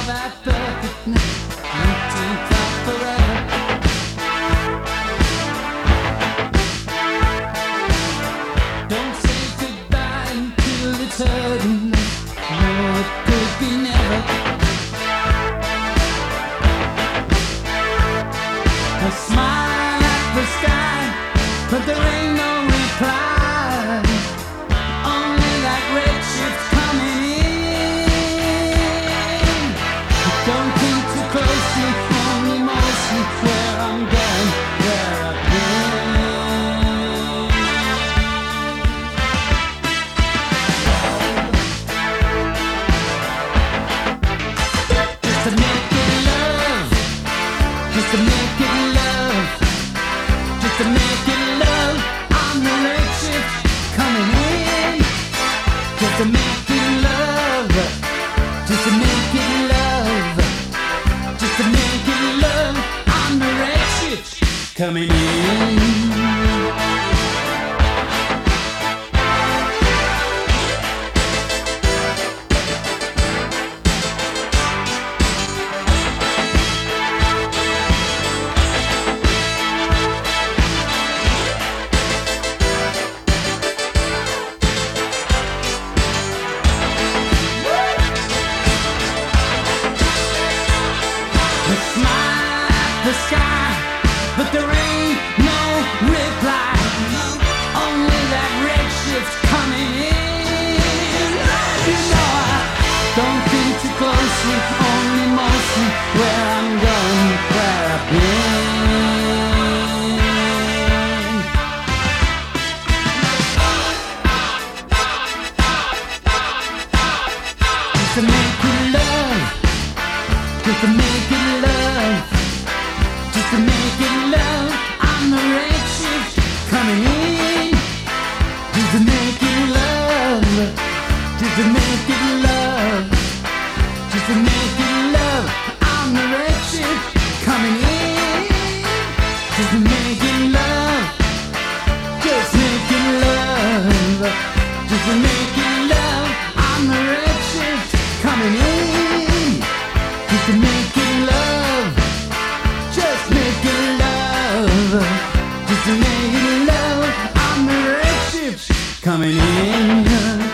that perfect night, 19th of forever. Don't say goodbye until it's heard. No, it could be never. I smile at the sky, but there ain't no reply. Only that red shift's coming in. Don't think too closely, only mostly where I'm going, where I've been. Just to make it love, just to make it love, just to make it love. I'm the red shift coming in. Just to make it love, just to make it love, just to make it love. I'm the red shift coming in. Smile at the sky, but there ain't no reply. Only that red shift's coming in. You know I don't think too closely, only mostly where I'm going, where I've been. Just to make it love, just to make it love, just to make it love. I'm the red shift coming in. Just to make it love, just to make it love, just to make it love. I'm the red shift coming in. Just to make it love, just make it love, just to make it love. I'm the red shift coming in. Just to make it love, just make it love, just to make it love. I'm the red shift coming in.